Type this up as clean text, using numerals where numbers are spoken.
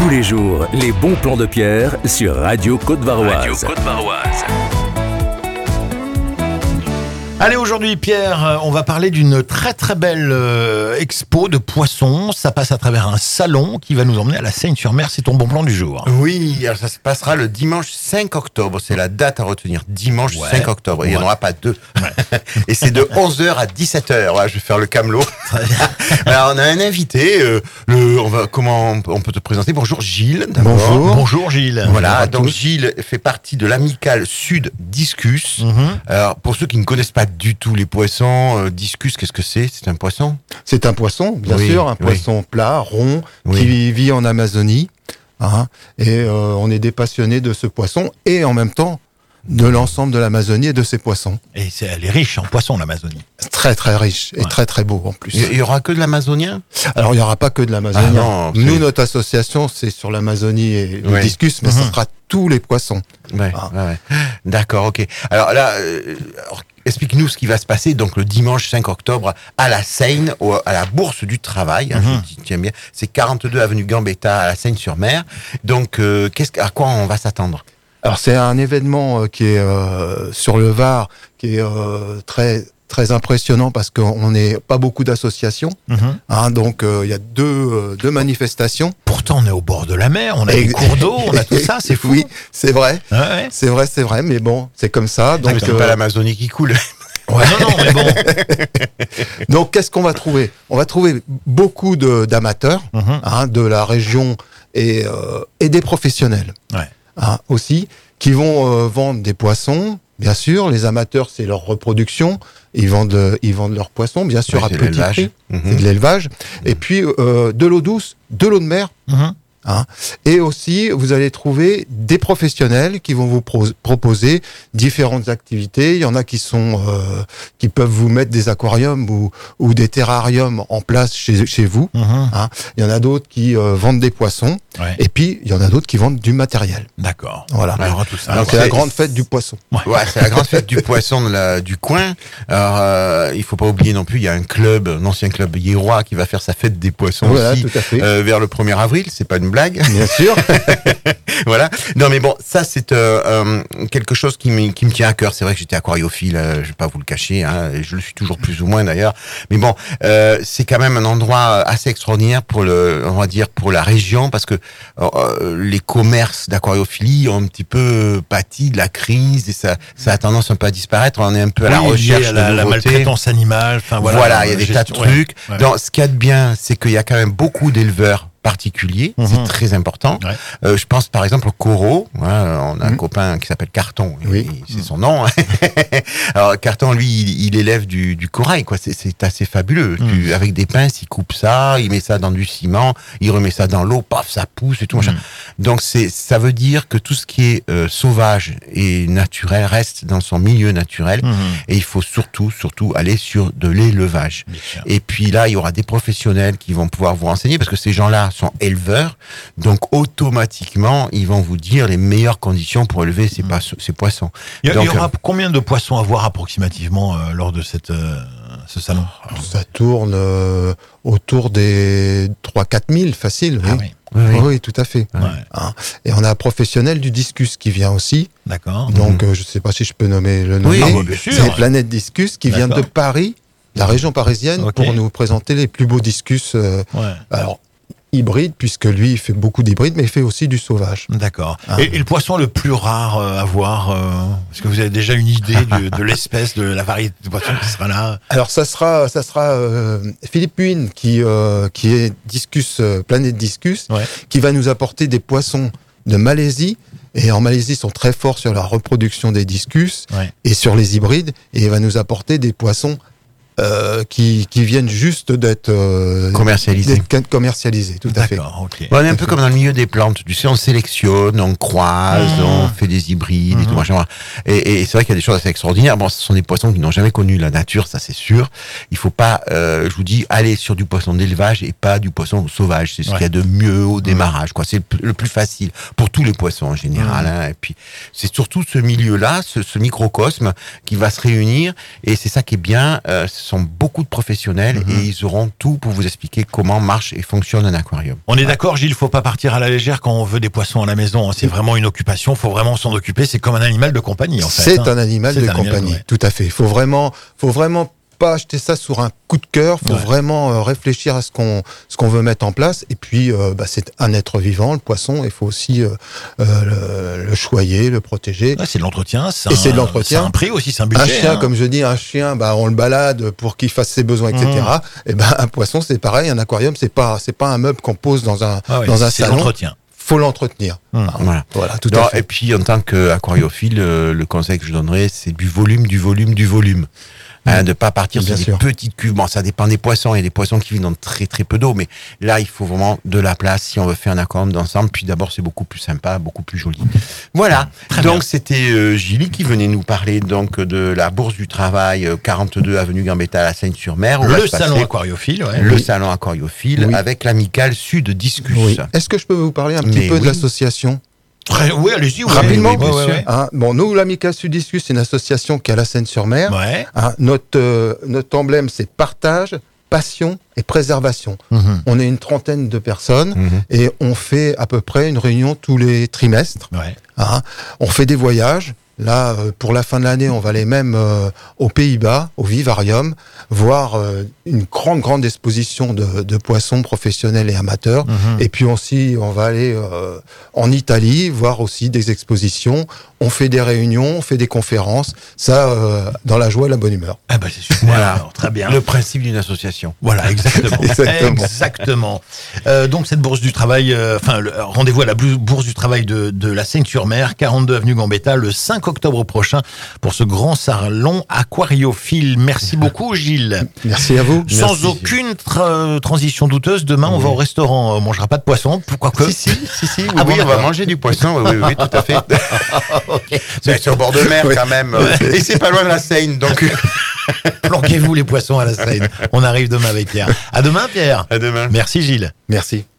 Tous les jours, les bons plans de Pierre sur Radio Côte-Varoise. Allez, aujourd'hui, Pierre, on va parler d'une très très belle expo de poissons. Ça passe à travers un salon qui va nous emmener à la Seyne-sur-Mer. C'est ton bon plan du jour. Oui, alors ça se passera le dimanche 5 octobre. C'est la date à retenir. Dimanche 5 octobre. Et il n'y en aura pas deux. Ouais. Et c'est de 11h à 17h. Ouais, je vais faire le camelot. Alors, on a un invité. Comment on peut te présenter? Bonjour Gilles. D'abord. Bonjour Gilles. Voilà, donc Gilles fait partie de l'amicale Sud Discus. Alors, pour ceux qui ne connaissent pas du tout les poissons, discus, qu'est-ce que c'est? C'est un poisson? C'est un poisson, bien sûr, un poisson plat, rond, qui vit en Amazonie. Hein, et on est des passionnés de ce poisson et en même temps de l'ensemble de l'Amazonie et de ses poissons. Et elle est riche en poissons, l'Amazonie. Très très riche et très très beau en plus. Il y aura que de l'amazonien? Alors il n'y aura pas que de l'amazonien. Nous, notre association, c'est sur l'Amazonie et le discus, mais ça sera tous les poissons. Ouais. D'accord, ok. Alors là, explique-nous ce qui va se passer donc le dimanche 5 octobre à la Seyne, à la Bourse du Travail. Je tiens bien. C'est 42 avenue Gambetta à la Seyne-sur-Mer. Donc, à quoi on va s'attendre? Alors c'est un événement qui est sur le Var, qui est très très impressionnant parce qu'on n'est pas beaucoup d'associations. Donc il y a deux manifestations. Pourtant on est au bord de la mer, on a des cours d'eau, on a tout ça, c'est fou. Oui, c'est vrai. Ouais. C'est vrai, mais bon, c'est comme ça. Donc c'est pas l'Amazonie qui coule. Ouais, non, mais bon. Donc qu'est-ce qu'on va trouver? On va trouver beaucoup d'amateurs de la région et des professionnels. Ouais. Aussi, qui vont vendre des poissons, bien sûr. Les amateurs, c'est leur reproduction. Ils vendent leurs poissons, bien sûr, à petit prix. C'est de l'élevage. Et puis, de l'eau douce, de l'eau de mer. Et aussi, vous allez trouver des professionnels qui vont vous proposer différentes activités. Il y en a qui peuvent vous mettre des aquariums ou des terrariums en place chez vous. Il y en a d'autres qui vendent des poissons. Ouais. Et puis, il y en a d'autres qui vendent du matériel. D'accord. Voilà. Alors, tout ça. Donc, c'est la grande fête du poisson. Ouais, c'est la grande fête du poisson du coin. Alors, il faut pas oublier non plus, il y a un ancien club Hiérois qui va faire sa fête des poissons aussi, tout à fait. Vers le 1er avril. C'est pas une blague. Bien sûr. Voilà. Non, mais bon, ça, c'est quelque chose qui me tient à cœur. C'est vrai que j'étais aquariophile, je vais pas vous le cacher, et je le suis toujours plus ou moins d'ailleurs. Mais bon, c'est quand même un endroit assez extraordinaire pour la région, parce que les commerces d'aquariophilie ont un petit peu pâti de la crise et ça a tendance un peu à disparaître. On est un peu à la recherche de la maltraitance animale. Enfin voilà, il y a des tas de trucs. Ouais. Donc, ce qu'il y a de bien, c'est qu'il y a quand même beaucoup d'éleveurs particulier, c'est très important. Ouais. Je pense par exemple au coraux. On a un copain qui s'appelle Carton, c'est son nom. Alors Carton, lui, il élève du corail, quoi. C'est assez fabuleux. Avec des pinces, il coupe ça, il met ça dans du ciment, il remet ça dans l'eau, paf, ça pousse et tout. Donc ça veut dire que tout ce qui est sauvage et naturel reste dans son milieu naturel. Et il faut surtout aller sur de l'élevage. Et puis là, il y aura des professionnels qui vont pouvoir vous renseigner, parce que ces gens-là sont éleveurs, donc automatiquement ils vont vous dire les meilleures conditions pour élever ces poissons. Il y aura combien de poissons à voir approximativement lors de ce salon? Ça tourne autour des 3-4 000 facile. Oui, tout à fait. Ouais. Et on a un professionnel du discus qui vient aussi. D'accord. Donc je ne sais pas si je peux nommer le nom. Oui, bien sûr. C'est Planète Discus qui vient de Paris, la région parisienne, pour nous présenter les plus beaux discus. Alors hybride, puisque lui il fait beaucoup d'hybrides, mais il fait aussi du sauvage. D'accord. Et le poisson le plus rare à voir, est-ce que vous avez déjà une idée de l'espèce, de la variété de poisson qui sera là? Alors ça sera Philippe Huynh qui est Discus, Planète Discus, qui va nous apporter des poissons de Malaisie. Et en Malaisie, ils sont très forts sur la reproduction des discus et sur les hybrides, et il va nous apporter des poissons qui viennent juste d'être commercialisés, tout à fait. Okay. On est un peu comme dans le milieu des plantes, tu sais, on sélectionne, on croise, on fait des hybrides et tout machin. Et c'est vrai qu'il y a des choses assez extraordinaires. Bon, ce sont des poissons qui n'ont jamais connu la nature, ça c'est sûr. Il faut pas, je vous dis, aller sur du poisson d'élevage et pas du poisson sauvage. C'est ce qu'il y a de mieux au démarrage, quoi. C'est le plus facile pour tous les poissons en général. Et puis c'est surtout ce milieu-là, ce microcosme qui va se réunir. Et c'est ça qui est bien. Ce sont beaucoup de professionnels et ils auront tout pour vous expliquer comment marche et fonctionne un aquarium. On est d'accord, Gilles, faut pas partir à la légère quand on veut des poissons à la maison. C'est vraiment une occupation, faut vraiment s'en occuper. C'est comme un animal de compagnie, en fait. C'est un animal de compagnie, tout à fait. Faut vraiment pas acheter ça sur un coup de cœur. Faut vraiment réfléchir à ce qu'on veut mettre en place. Et puis, c'est un être vivant, le poisson. Il faut aussi le choyer, le protéger. Ouais, c'est de l'entretien. C'est de l'entretien. C'est un prix aussi, c'est un budget. Un chien, comme je dis, on le balade pour qu'il fasse ses besoins, etc. Et un poisson, c'est pareil. Un aquarium, c'est pas un meuble qu'on pose dans un salon. C'est l'entretien. Faut l'entretenir. Voilà, tout à fait. Et puis, en tant qu'aquariophile, le conseil que je donnerais, c'est du volume. De pas partir sur des petites cuves. Bon, ça dépend des poissons. Il y a des poissons qui vivent dans très très peu d'eau, mais là, il faut vraiment de la place si on veut faire un aquarium d'ensemble. Puis d'abord, c'est beaucoup plus sympa, beaucoup plus joli. Voilà. Donc, c'était Gilles qui venait nous parler donc de la Bourse du Travail, 42 avenue Gambetta à la Seyne-sur-Mer. Le salon aquariophile, salon aquariophile avec l'amicale Sud Discus. Oui. Est-ce que je peux vous parler un petit peu de l'association ? Oui, allez-y. Rapidement. Oui. Nous, l'Amicale Sud-Discus, c'est une association qui est à la Seyne-sur-Mer. Ouais. Notre emblème, c'est partage, passion et préservation. On est une trentaine de personnes et on fait à peu près une réunion tous les trimestres. Ouais. On fait des voyages. Là, pour la fin de l'année, on va aller même aux Pays-Bas, au Vivarium, voir une grande exposition de poissons professionnels et amateurs. Et puis aussi, on va aller en Italie, voir aussi des expositions. On fait des réunions, on fait des conférences. Ça, dans la joie et la bonne humeur. Ah bah c'est super. Voilà, très bien. Le principe d'une association. Voilà, exactement. Exactement. Donc cette bourse du travail, rendez-vous à la bourse du travail de la Seyne-sur-Mer, 42 avenue Gambetta, le 5 octobre prochain pour ce grand salon aquariophile. Merci beaucoup, Gilles. Merci à vous. Sans aucune transition douteuse, demain on va au restaurant, on mangera pas de poisson. Pourquoi que Si, on va manger du poisson. Oui, tout à fait. C'est sur bord de mer quand même. Et c'est pas loin de la Seine, donc. Planquez-vous les poissons à la Seine. On arrive demain avec Pierre. À demain, Pierre. À demain. Merci, Gilles. Merci.